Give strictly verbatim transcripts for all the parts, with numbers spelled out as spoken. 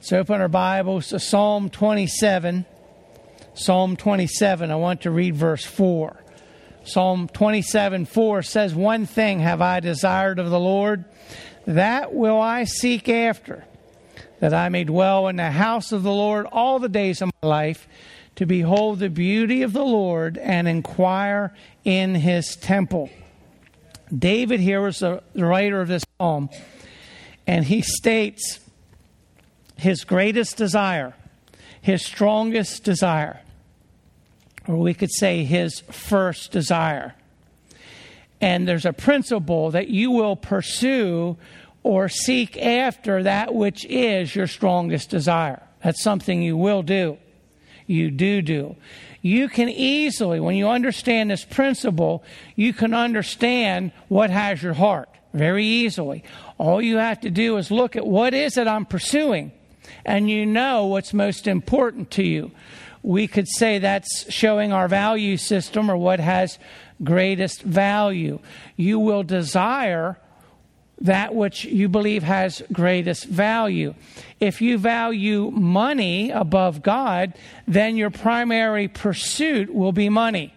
Let's open our Bibles to Psalm twenty-seven. Psalm twenty-seven, I want to read verse four. Psalm twenty-seven, four says, "One thing have I desired of the Lord, that will I seek after, that I may dwell in the house of the Lord all the days of my life, to behold the beauty of the Lord and inquire in his temple." David here was the writer of this psalm, and he states his greatest desire, his strongest desire, or we could say his first desire. And there's a principle that you will pursue or seek after that which is your strongest desire. That's something you will do. You do do. You can easily, when you understand this principle, you can understand what has your heart very easily. All you have to do is look at what is it I'm pursuing, and you know what's most important to you. We could say that's showing our value system, or what has greatest value. You will desire that which you believe has greatest value. If you value money above God, then your primary pursuit will be money.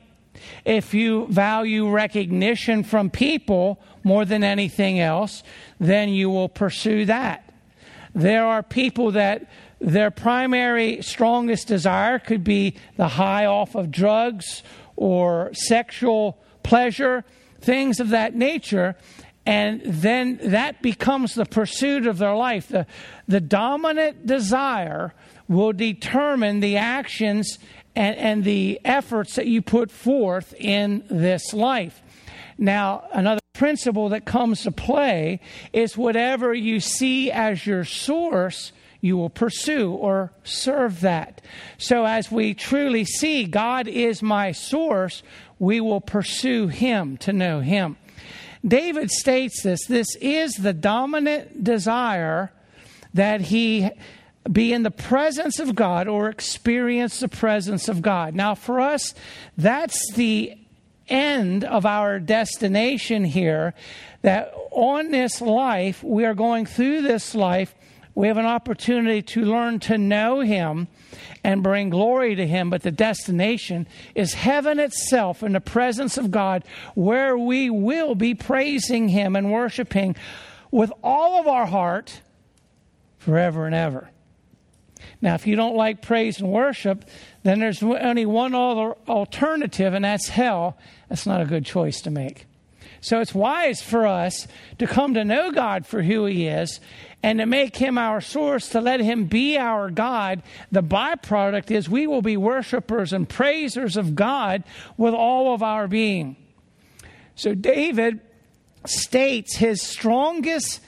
If you value recognition from people more than anything else, then you will pursue that. There are people that their primary strongest desire could be the high off of drugs or sexual pleasure, things of that nature. And then that becomes the pursuit of their life. The, the dominant desire will determine the actions and, and the efforts that you put forth in this life. Now, another principle that comes to play is whatever you see as your source, you will pursue or serve that. So as we truly see God is my source, we will pursue him to know him. David states this. This is the dominant desire, that he be in the presence of God or experience the presence of God. Now for us, that's the end of our destination here, that on this life, we are going through this life, we have an opportunity to learn to know him and bring glory to him. But the destination is heaven itself, in the presence of God, where we will be praising him and worshiping with all of our heart forever and ever. Now, if you don't like praise and worship, then there's only one other alternative, and that's hell. That's not a good choice to make. So it's wise for us to come to know God for who he is and to make him our source, to let him be our God. The byproduct is we will be worshipers and praisers of God with all of our being. So David states his strongest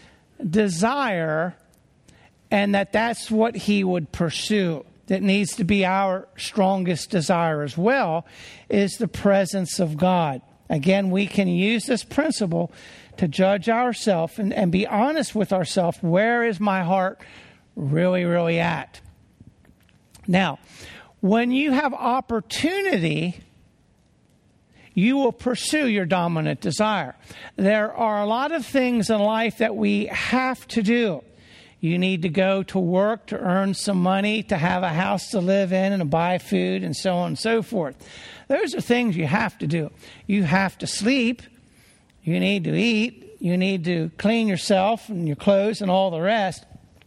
desire, and that that's what he would pursue. That needs to be our strongest desire as well, is the presence of God. Again, we can use this principle to judge ourselves and, and be honest with ourselves. Where is my heart really, really at? Now, when you have opportunity, you will pursue your dominant desire. There are a lot of things in life that we have to do. You need to go to work to earn some money, to have a house to live in and to buy food and so on and so forth. Those are things you have to do. You have to sleep. You need to eat. You need to clean yourself and your clothes and all the rest.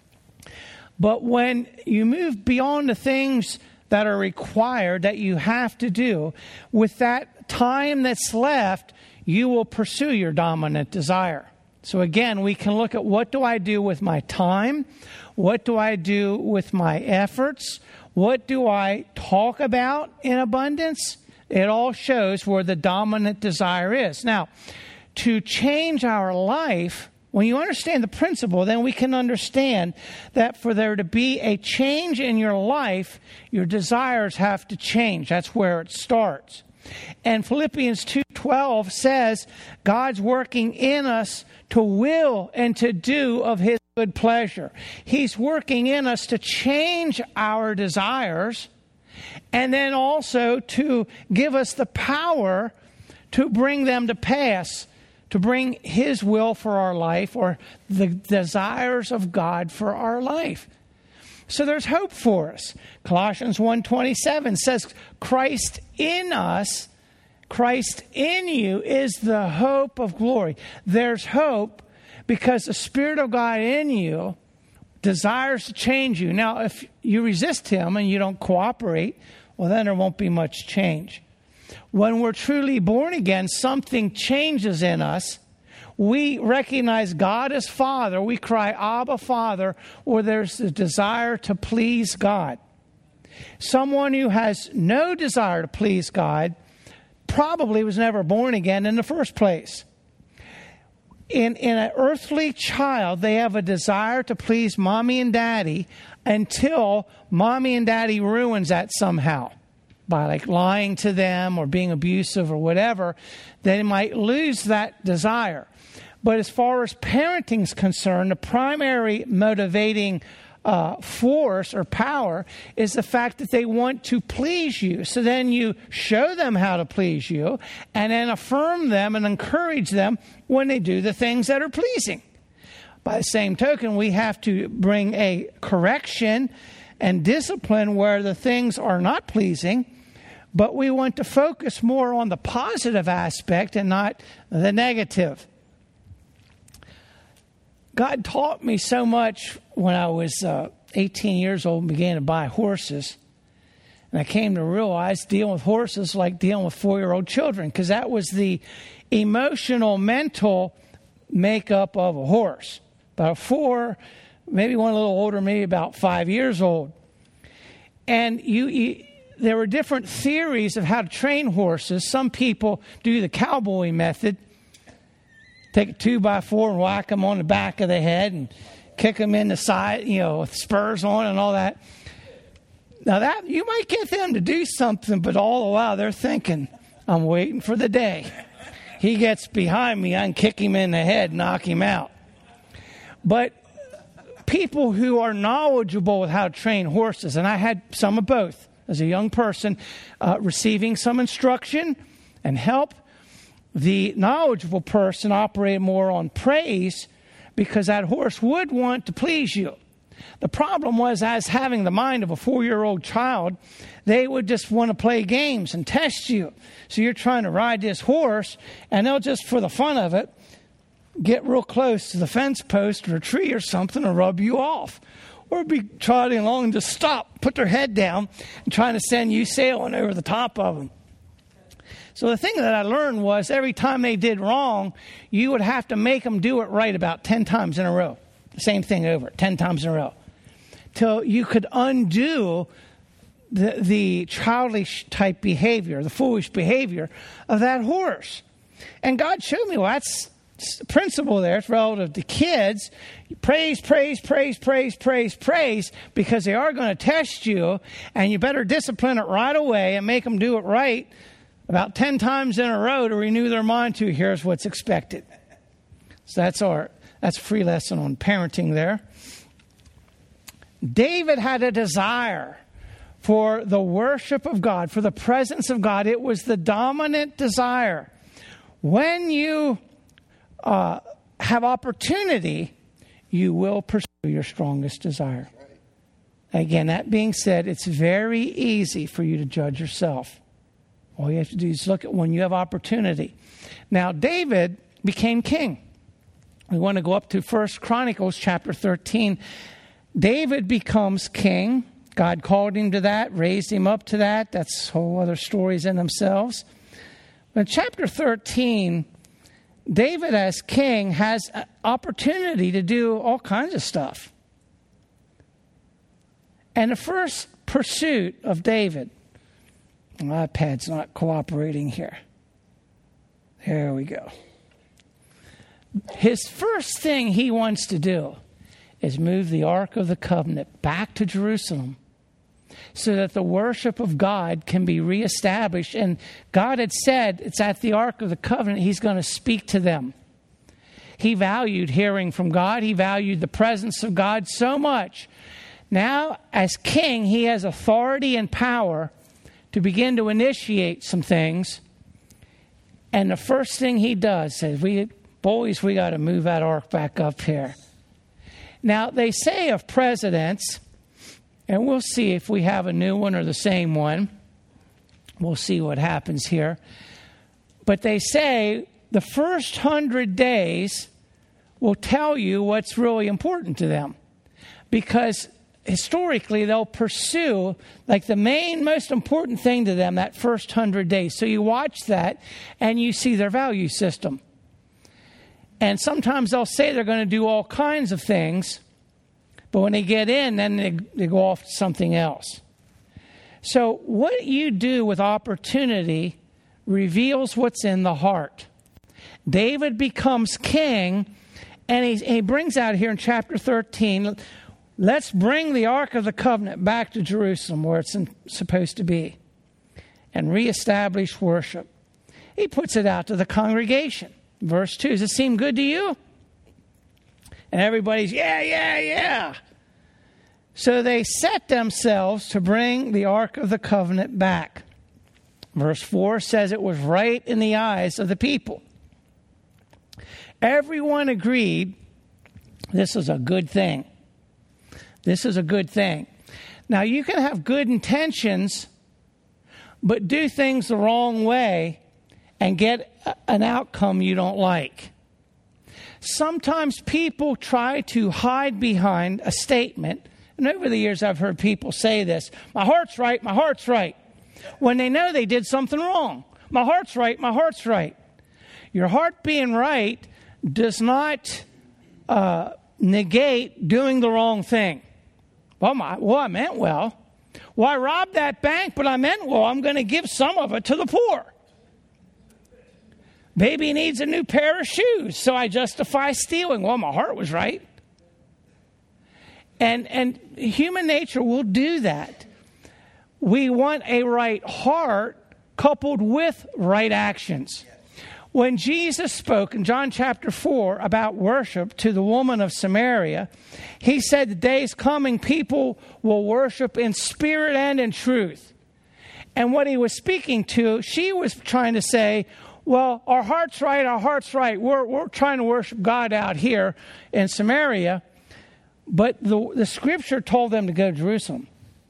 But when you move beyond the things that are required, that you have to do, with that time that's left, you will pursue your dominant desire. So again, we can look at, what do I do with my time? What do I do with my efforts? What do I talk about in abundance? It all shows where the dominant desire is. Now, to change our life, when you understand the principle, then we can understand that for there to be a change in your life, your desires have to change. That's where it starts. And Philippians two twelve says, God's working in us to will and to do of his good pleasure. He's working in us to change our desires, and then also to give us the power to bring them to pass, to bring his will for our life, or the desires of God for our life. So there's hope for us. Colossians one twenty-seven says, Christ in us, Christ in you is the hope of glory. There's hope because the Spirit of God in you desires to change you. Now, if you resist him and you don't cooperate, well, then there won't be much change. When we're truly born again, something changes in us. We recognize God as Father. We cry, Abba, Father, or there's the desire to please God. Someone who has no desire to please God probably was never born again in the first place. In, in an earthly child, they have a desire to please mommy and daddy until mommy and daddy ruins that somehow. By like lying to them or being abusive or whatever, they might lose that desire. But as far as parenting is concerned, the primary motivating uh, force or power is the fact that they want to please you. So then you show them how to please you and then affirm them and encourage them when they do the things that are pleasing. By the same token, we have to bring a correction and discipline where the things are not pleasing, but we want to focus more on the positive aspect and not the negative. God taught me so much when I was uh, eighteen years old and began to buy horses. And I came to realize dealing with horses like dealing with four-year-old children, because that was the emotional, mental makeup of a horse. About four, maybe one a little older, maybe about five years old. And you... you there were different theories of how to train horses. Some people do the cowboy method. Take a two by four and whack them on the back of the head and kick them in the side, you know, with spurs on and all that. Now that, you might get them to do something, but all the while they're thinking, I'm waiting for the day. He gets behind me, I can kick him in the head, knock him out. But people who are knowledgeable with how to train horses, and I had some of both, as a young person, uh, receiving some instruction and help. The knowledgeable person operated more on praise because that horse would want to please you. The problem was, as having the mind of a four-year-old child, they would just want to play games and test you. So you're trying to ride this horse, and they'll just, for the fun of it, get real close to the fence post or a tree or something and rub you off. Or be trotting along and just stop, put their head down, and trying to send you sailing over the top of them. So the thing that I learned was every time they did wrong, you would have to make them do it right about ten times in a row. The same thing over, ten times in a row. Till you could undo the, the childish type behavior, the foolish behavior of that horse. And God showed me, well, that's the principle there. It's relative to kids. Praise, praise, praise, praise, praise, praise, because they are going to test you, and you better discipline it right away and make them do it right about ten times in a row to renew their mind to here's what's expected. So that's our that's a free lesson on parenting there. David had a desire for the worship of God, for the presence of God. It was the dominant desire. When you Uh, have opportunity, you will pursue your strongest desire. Again, that being said, it's very easy for you to judge yourself. All you have to do is look at when you have opportunity. Now, David became king. We want to go up to First Chronicles chapter thirteen. David becomes king. God called him to that, raised him up to that. That's whole other stories in themselves. But chapter thirteen, David as king has an opportunity to do all kinds of stuff. And the first pursuit of David, my iPad's not cooperating here. There we go. His first thing he wants to do is move the Ark of the Covenant back to Jerusalem so that the worship of God can be reestablished. And God had said it's at the Ark of the Covenant He's going to speak to them. He valued hearing from God. He valued the presence of God so much. Now, as king, he has authority and power to begin to initiate some things. And the first thing he does says, "We boys, we got to move that ark back up here." Now, they say of presidents And we'll see if we have a new one or the same one. We'll see what happens here. But they say the first hundred days will tell you what's really important to them. Because historically, they'll pursue, like, the main, most important thing to them that first hundred days. So you watch that, and you see their value system. And sometimes they'll say they're going to do all kinds of things, but when they get in, then they, they go off to something else. So what you do with opportunity reveals what's in the heart. David becomes king, and he, he brings out here in chapter thirteen, let's bring the Ark of the Covenant back to Jerusalem where it's in, supposed to be, and reestablish worship. He puts it out to the congregation. Verse two, does it seem good to you? And everybody's, yeah, yeah, yeah. So they set themselves to bring the Ark of the Covenant back. Verse four says it was right in the eyes of the people. Everyone agreed this is a good thing. This is a good thing. Now, you can have good intentions, but do things the wrong way and get an outcome you don't like. Sometimes people try to hide behind a statement. And over the years, I've heard people say this, my heart's right, my heart's right, when they know they did something wrong. My heart's right, my heart's right. Your heart being right does not uh, negate doing the wrong thing. Well, my, well, I meant well. Well, I robbed that bank, but I meant well. I'm going to give some of it to the poor. Baby needs a new pair of shoes, so I justify stealing. Well, my heart was right. And and human nature will do that. We want a right heart coupled with right actions. When Jesus spoke in John chapter four about worship to the woman of Samaria, he said the day is coming people will worship in spirit and in truth. And what he was speaking to, she was trying to say, well, our heart's right, our heart's right. We're, we're trying to worship God out here in Samaria. But the, the scripture told them to go to Jerusalem.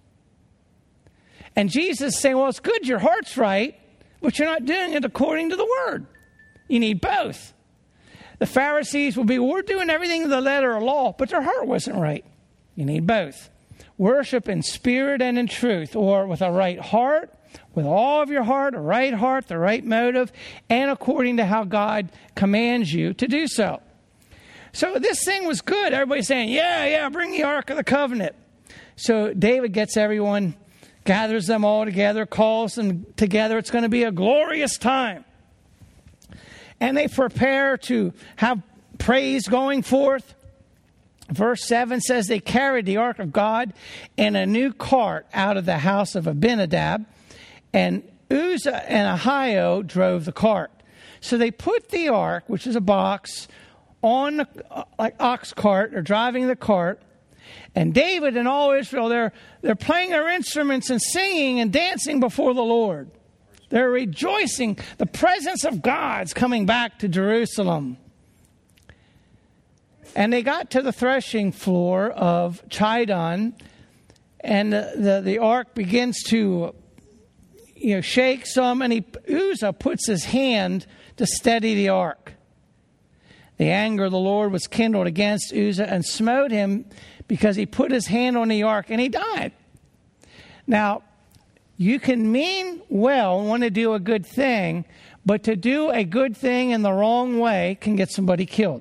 And Jesus is saying, well, it's good your heart's right, but you're not doing it according to the word. You need both. The Pharisees will be, we're doing everything in the letter of law, but their heart wasn't right. You need both. Worship in spirit and in truth, or with a right heart, with all of your heart, a right heart, the right motive, and according to how God commands you to do so. So this thing was good. Everybody's saying, yeah, yeah, bring the Ark of the Covenant. So David gets everyone, gathers them all together, calls them together. It's going to be a glorious time. And they prepare to have praise going forth. Verse seven says they carried the Ark of God in a new cart out of the house of Abinadab, and Uzzah and Ahio drove the cart. So they put the Ark, which is a box, on the, like ox cart, or driving the cart, and David and all Israel, they're they're playing their instruments and singing and dancing before the Lord. They're rejoicing. The presence of God's coming back to Jerusalem. And they got to the threshing floor of Chidon, and the, the, the ark begins to, you know, shake some, and he, Uzzah puts his hand to steady the ark. The anger of the Lord was kindled against Uzzah and smote him because he put his hand on the ark, and he died. Now, you can mean well and want to do a good thing, but to do a good thing in the wrong way can get somebody killed.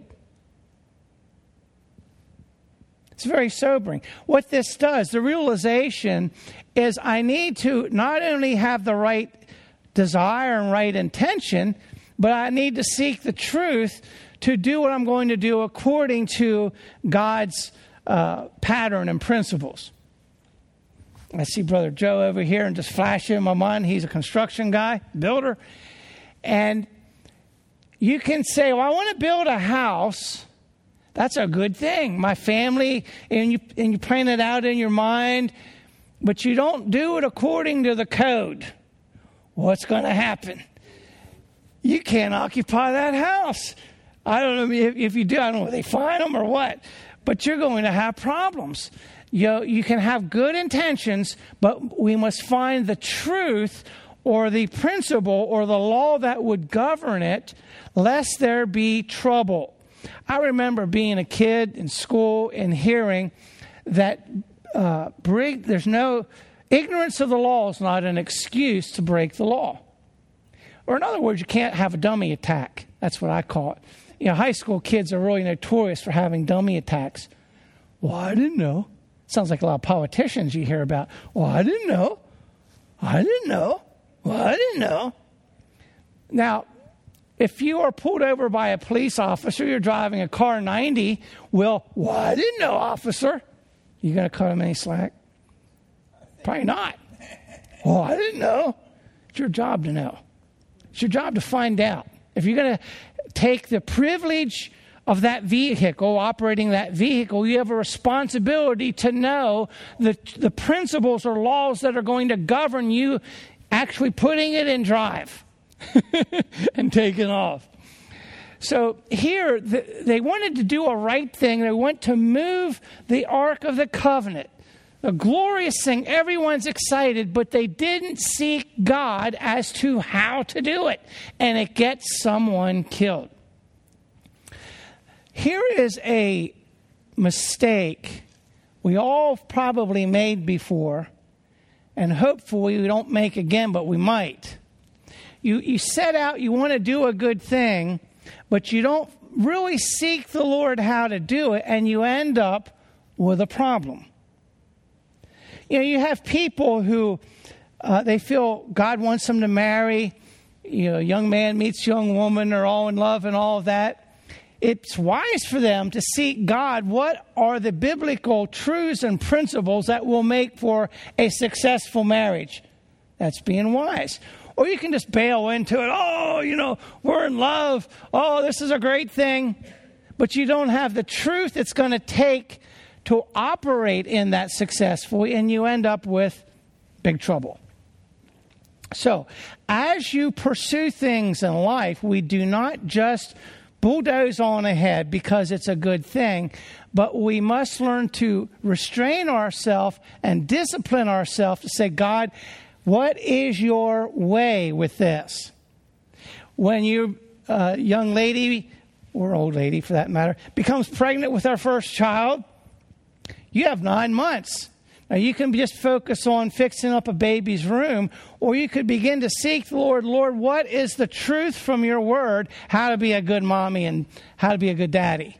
It's very sobering. What this does, the realization is I need to not only have the right desire and right intention, but I need to seek the truth to do what I'm going to do according to God's uh, pattern and principles. I see Brother Joe over here and just flash in my mind. He's a construction guy, builder. And you can say, well, I want to build a house. That's a good thing. My family, and you, and you plan it out in your mind, but you don't do it according to the code. What's going to happen? You can't occupy that house. I don't know if, if you do. I don't know if they fine them or what, but you're going to have problems. You know, you can have good intentions, but we must find the truth or the principle or the law that would govern it, lest there be trouble. I remember being a kid in school and hearing that uh, break, there's no ignorance of the law is not an excuse to break the law. Or in other words, you can't have a dummy attack. That's what I call it. You know, high school kids are really notorious for having dummy attacks. Well, I didn't know. Sounds like a lot of politicians you hear about. Well, I didn't know. I didn't know. Well, I didn't know. Now, if you are pulled over by a police officer, you're driving a car ninety, well, well, I didn't know, officer. You going to cut him any slack? Probably not. Well, I didn't know. It's your job to know. It's your job to find out. If you're going to take the privilege of that vehicle, operating that vehicle, you have a responsibility to know the, the principles or laws that are going to govern you actually putting it in drive and taking off. So here, the, they wanted to do a right thing. They went to move the Ark of the Covenant. A glorious thing. Everyone's excited, but they didn't seek God as to how to do it. And it gets someone killed. Here is a mistake we all probably made before, and hopefully we don't make again, but we might. You, you set out, you want to do a good thing, but you don't really seek the Lord how to do it, and you end up with a problem. You know, you have people who, uh, they feel God wants them to marry. You know, young man meets young woman, they're all in love and all of that. It's wise for them to seek God. What are the biblical truths and principles that will make for a successful marriage? That's being wise. Or you can just bail into it. Oh, you know, we're in love. Oh, this is a great thing. But you don't have the truth it's going to take to operate in that successfully, and you end up with big trouble. So, as you pursue things in life, we do not just bulldoze on ahead because it's a good thing, but we must learn to restrain ourselves and discipline ourselves to say, God, what is your way with this? When you're a young lady, or old lady for that matter, becomes pregnant with our first child, you have nine months. Now, you can just focus on fixing up a baby's room, or you could begin to seek the Lord. Lord, what is the truth from your word? How to be a good mommy and how to be a good daddy.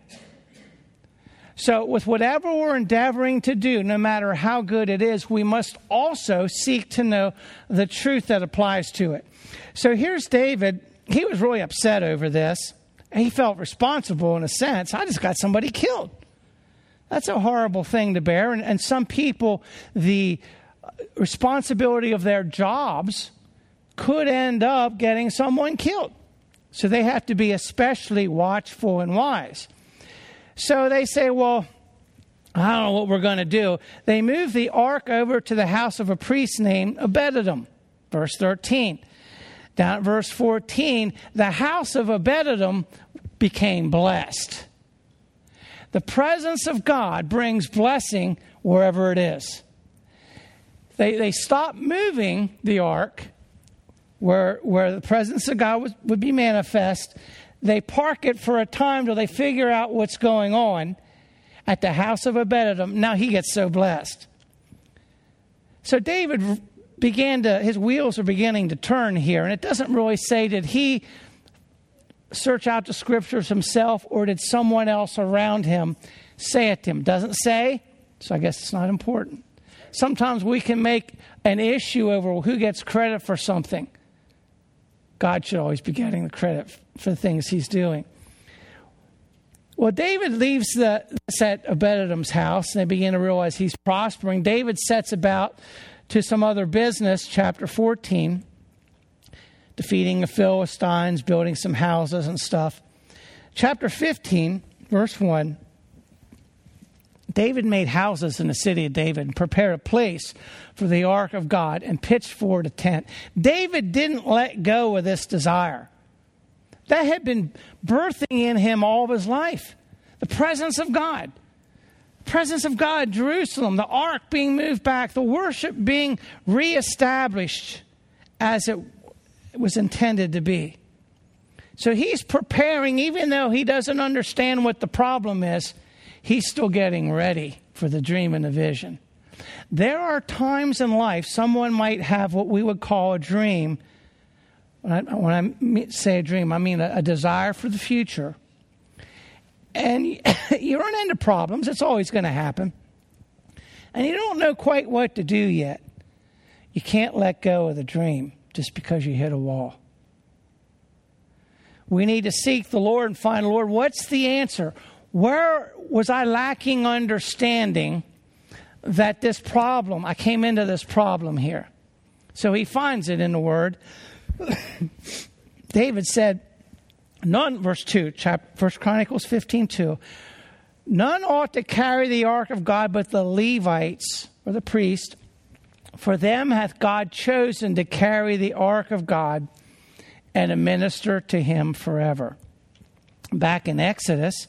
So with whatever we're endeavoring to do, no matter how good it is, we must also seek to know the truth that applies to it. So here's David. He was really upset over this. He felt responsible in a sense. I just got somebody killed. That's a horrible thing to bear. And, and some people, the responsibility of their jobs could end up getting someone killed. So they have to be especially watchful and wise. So they say, well, I don't know what we're going to do. They move the ark over to the house of a priest named Obed-Edom. Verse thirteen. Down at verse fourteen, the house of Obed-Edom became blessed. The presence of God brings blessing wherever it is. They they stop moving the ark where, where the presence of God was, would be manifest. They park it for a time till they figure out what's going on at the house of Obed-Edom. Now he gets so blessed. So David began to, his wheels are beginning to turn here. And it doesn't really say, did he search out the scriptures himself, or did someone else around him say it to him? Doesn't say, so I guess it's not important. Sometimes we can make an issue over who gets credit for something. God should always be getting the credit for the things he's doing. Well, David leaves the at Obed-Edom's house, and they begin to realize he's prospering. David sets about to some other business, chapter fourteen, defeating the Philistines, building some houses and stuff. Chapter fifteen, verse one, David made houses in the city of David and prepared a place for the ark of God and pitched forward a tent. David didn't let go of this desire. That had been birthing in him all of his life. The presence of God. presence of God, Jerusalem, the ark being moved back, the worship being reestablished as it was intended to be. So he's preparing, even though he doesn't understand what the problem is, he's still getting ready for the dream and the vision. There are times in life someone might have what we would call a dream. When I, when I say a dream, I mean a, a desire for the future. And you run into problems. It's always going to happen. And you don't know quite what to do yet. You can't let go of the dream just because you hit a wall. We need to seek the Lord and find, Lord, what's the answer? Where was I lacking understanding that this problem, I came into this problem here? So he finds it in the Word. David said, none, verse two, chapter, First Chronicles fifteen two, none ought to carry the ark of God but the Levites, or the priest. For them hath God chosen to carry the ark of God and to minister to him forever. Back in Exodus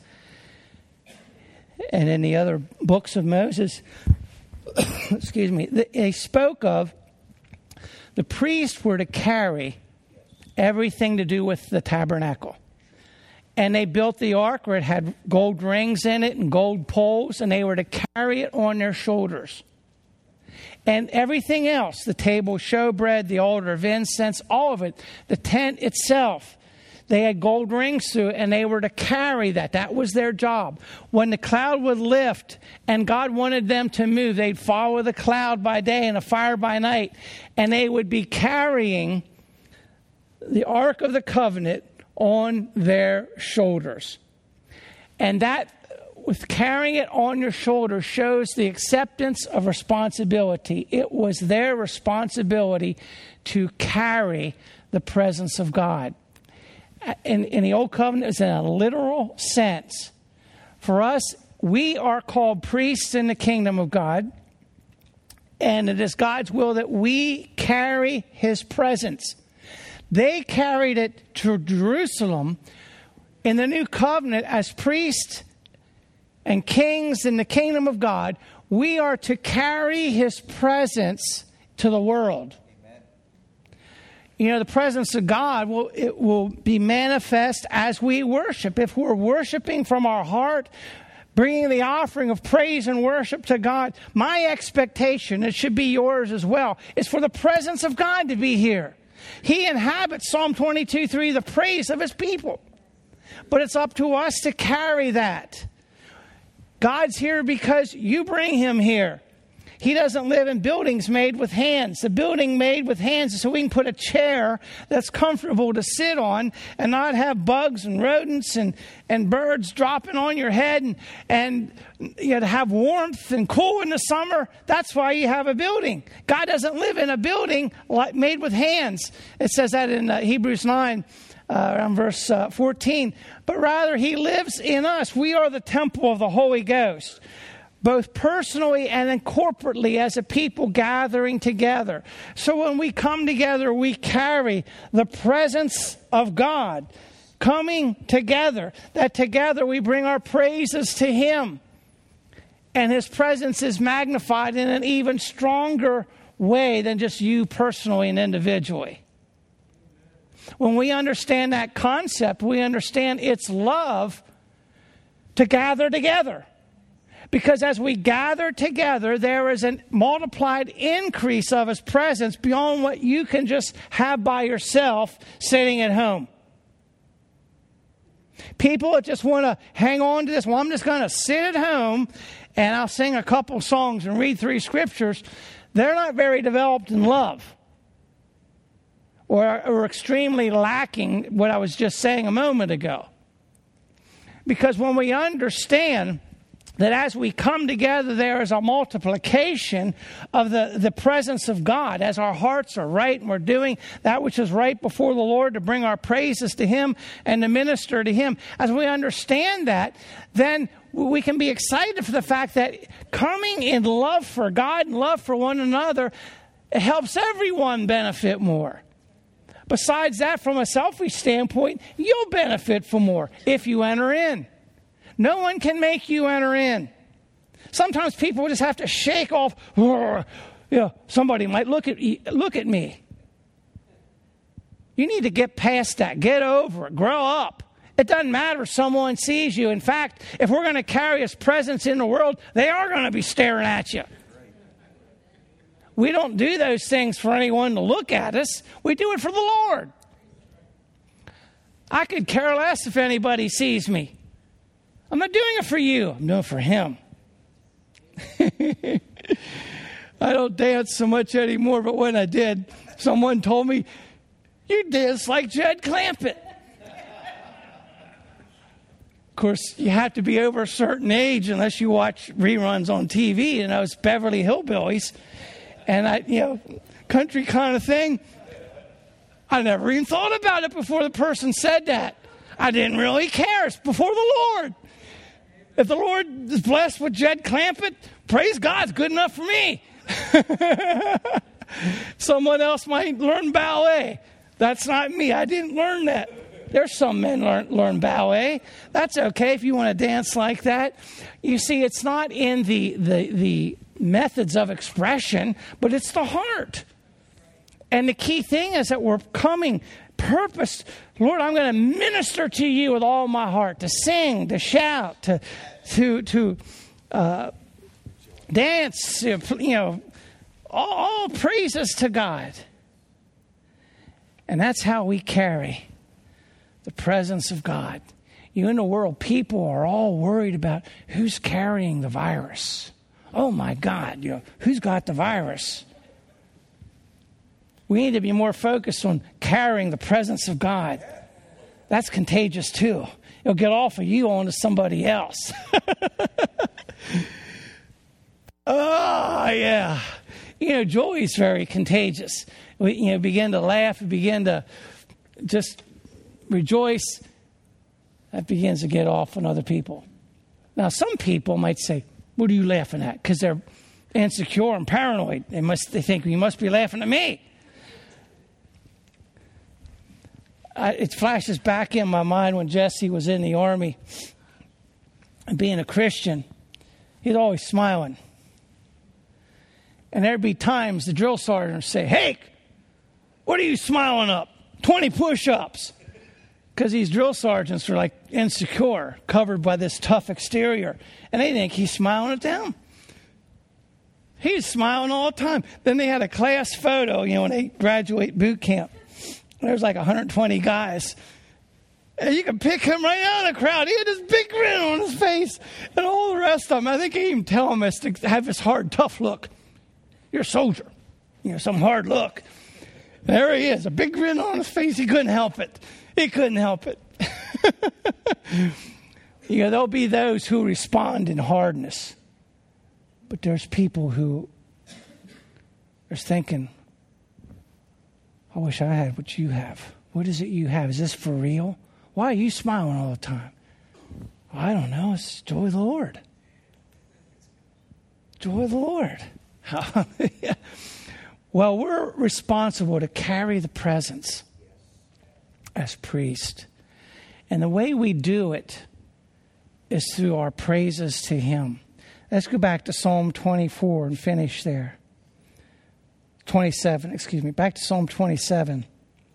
and in the other books of Moses, excuse me, they spoke of the priests were to carry everything to do with the tabernacle. And they built the ark where it had gold rings in it and gold poles, and they were to carry it on their shoulders. And everything else, the table of showbread, the altar of incense, all of it, the tent itself, they had gold rings through it, and they were to carry that. That was their job. When the cloud would lift and God wanted them to move, they'd follow the cloud by day and a fire by night, and they would be carrying the Ark of the Covenant on their shoulders. And that, with carrying it on your shoulders, shows the acceptance of responsibility. It was their responsibility to carry the presence of God. In, in the Old Covenant, it's in a literal sense. For us, we are called priests in the kingdom of God, and it is God's will that we carry his presence. They carried it to Jerusalem in the new covenant as priests and kings in the kingdom of God. We are to carry his presence to the world. Amen. You know, the presence of God will it will be manifest as we worship. If we're worshiping from our heart, bringing the offering of praise and worship to God, my expectation, it should be yours as well, is for the presence of God to be here. He inhabits, Psalm twenty-two three, the praise of his people. But it's up to us to carry that. God's here because you bring him here. He doesn't live in buildings made with hands. The building made with hands is so we can put a chair that's comfortable to sit on and not have bugs and rodents and, and birds dropping on your head and, and you know, to have warmth and cool in the summer. That's why you have a building. God doesn't live in a building like, made with hands. It says that in uh, Hebrews nine. Uh, around verse uh, fourteen, but rather he lives in us. We are the temple of the Holy Ghost, both personally and then corporately as a people gathering together. So when we come together, we carry the presence of God coming together, that together we bring our praises to him. And his presence is magnified in an even stronger way than just you personally and individually. When we understand that concept, we understand its love to gather together. Because as we gather together, there is a multiplied increase of his presence beyond what you can just have by yourself sitting at home. People that just want to hang on to this, well, I'm just going to sit at home and I'll sing a couple songs and read three scriptures. They're not very developed in love. Or, or extremely lacking what I was just saying a moment ago. Because when we understand that as we come together, there is a multiplication of the, the presence of God. As our hearts are right and we're doing that which is right before the Lord to bring our praises to him and to minister to him. As we understand that, then we can be excited for the fact that coming in love for God and love for one another, it helps everyone benefit more. Besides that, from a selfish standpoint, you'll benefit from more if you enter in. No one can make you enter in. Sometimes people just have to shake off, you know, somebody might look at, look at me. You need to get past that. Get over it. Grow up. It doesn't matter if someone sees you. In fact, if we're going to carry His presence in the world, they are going to be staring at you. We don't do those things for anyone to look at us. We do it for the Lord. I could care less if anybody sees me. I'm not doing it for you. I'm doing it for Him. I don't dance so much anymore, but when I did, someone told me, you dance like Jed Clampett. Of course, you have to be over a certain age unless you watch reruns on T V, and I was Beverly Hillbillies. And I, you know, country kind of thing. I never even thought about it before the person said that. I didn't really care. It's before the Lord. If the Lord is blessed with Jed Clampett, praise God, it's good enough for me. Someone else might learn ballet. That's not me. I didn't learn that. There's some men learn, learn ballet. That's okay if you want to dance like that. You see, it's not in the, the, the methods of expression, but it's the heart. And the key thing is that we're coming purpose. Lord, I'm going to minister to you with all my heart, to sing, to shout, to to to uh, dance, you know, all, all praises to God. And that's how we carry the presence of God. You in the world, people are all worried about who's carrying the virus. Oh my God, you know, who's got the virus? We need to be more focused on carrying the presence of God. That's contagious too. It'll get off of you onto somebody else. Oh, yeah. You know, joy is very contagious. We, you know, begin to laugh, we begin to just rejoice. That begins to get off on other people. Now, some people might say, what are you laughing at? Because they're insecure and paranoid. They must. They think you must be laughing at me. I, it flashes back in my mind when Jesse was in the Army and being a Christian, he's always smiling. And there'd be times the drill sergeant would say, hey, what are you smiling up? twenty push-ups. Because these drill sergeants are like insecure, covered by this tough exterior. And they think he's smiling at them. He's smiling all the time. Then they had a class photo, you know, when they graduate boot camp. There's like one hundred twenty guys. And you can pick him right out of the crowd. He had this big grin on his face. And all the rest of them, I think he even tell them is to have this hard, tough look. You're a soldier. You know, some hard look. There he is, a big grin on his face. He couldn't help it. He couldn't help it. You know, there'll be those who respond in hardness. But there's people who are thinking, I wish I had what you have. What is it you have? Is this for real? Why are you smiling all the time? I don't know. It's joy of the Lord. Joy of the Lord. Well, we're responsible to carry the presence as priest. And the way we do it is through our praises to Him. Let's go back to Psalm twenty-four and finish there. twenty-seven, excuse me. Back to Psalm twenty-seven.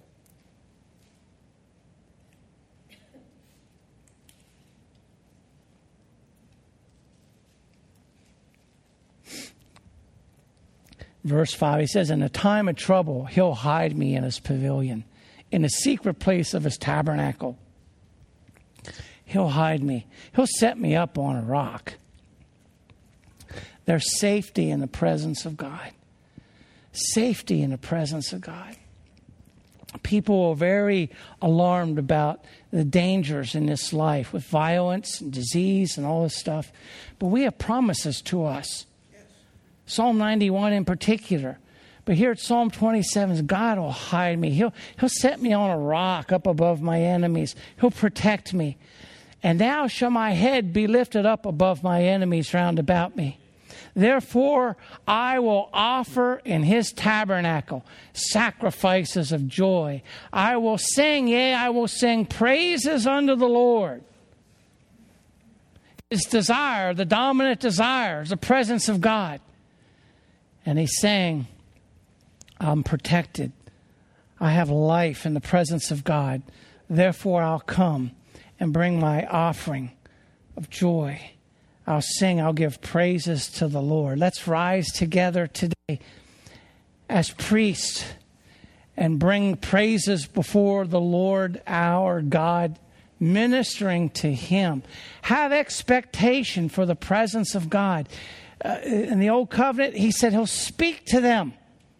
Verse five, he says, in a time of trouble, He'll hide me in His pavilion, in the secret place of His tabernacle. He'll hide me. He'll set me up on a rock. There's safety in the presence of God. Safety in the presence of God. People are very alarmed about the dangers in this life with violence and disease and all this stuff. But we have promises to us. Psalm ninety-one in particular. But here at Psalm twenty-seven, God will hide me. He'll, he'll set me on a rock up above my enemies. He'll protect me. And now shall my head be lifted up above my enemies round about me. Therefore, I will offer in His tabernacle sacrifices of joy. I will sing, yea, I will sing praises unto the Lord. his desire, the dominant desire, is the presence of God. And he's saying, I'm protected. I have life in the presence of God. Therefore, I'll come and bring my offering of joy. I'll sing, I'll give praises to the Lord. Let's rise together today as priests and bring praises before the Lord our God, ministering to him. Have expectation for the presence of God. Uh, in the Old Covenant, he said he'll speak to them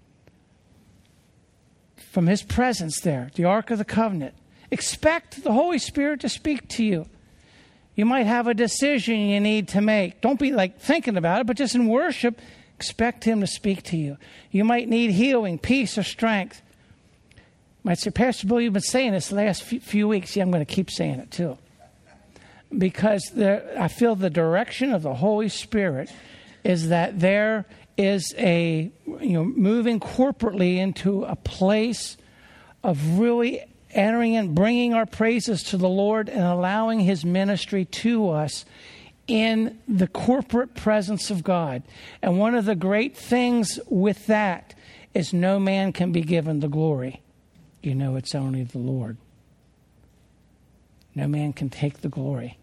from his presence there, the Ark of the Covenant. Expect the Holy Spirit to speak to you. You might have a decision you need to make. Don't be like thinking about it, but just in worship, expect him to speak to you. You might need healing, peace, or strength. You might say, Pastor Bill, you've been saying this the last few weeks. Yeah, I'm going to keep saying it too. Because there, I feel the direction of the Holy Spirit is that there is a, you know, moving corporately into a place of really entering in, bringing our praises to the Lord and allowing his ministry to us in the corporate presence of God. And one of the great things with that is no man can be given the glory. You know, it's only the Lord. No man can take the glory.